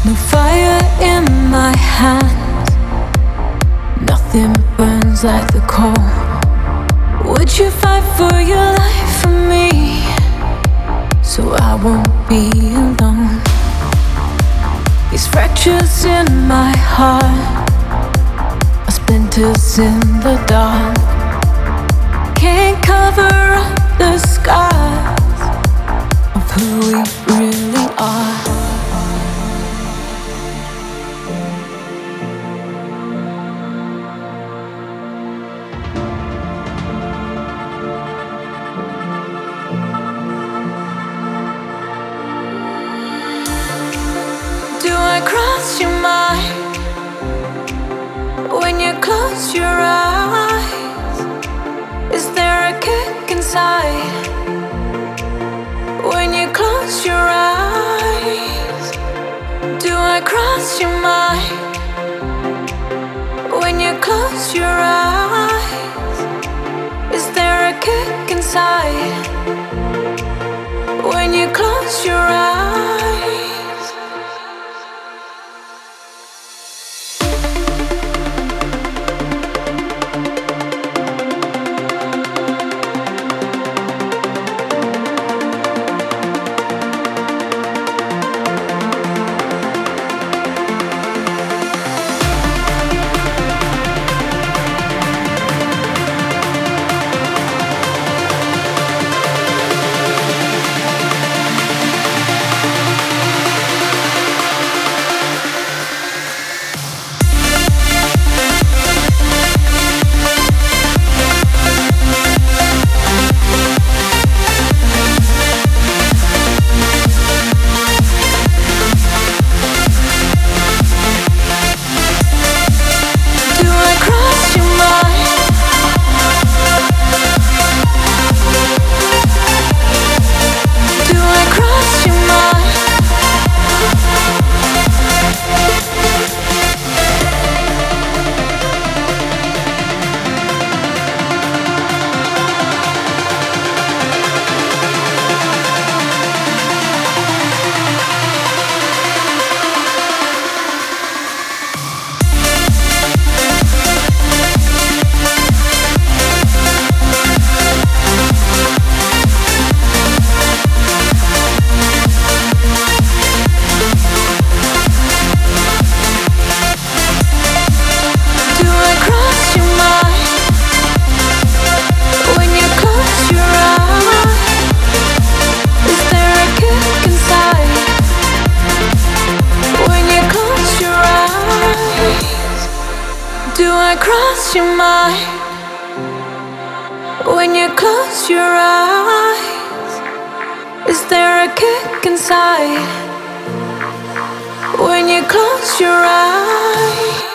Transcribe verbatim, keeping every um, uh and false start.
No fire in my hands, nothing burns like the cold. Would you fight for your life for me, so I won't be alone? These fractures in my heart are splinters in the dark. Can't cover up the scars of who we really are. Do I cross your mind when you close your eyes? Is there a kick inside when you close your eyes? Do I cross your mind when you close your eyes? Is there a kick inside when you close your eyes? Do I cross your mind when you close your eyes? Is there a kick inside when you close your eyes?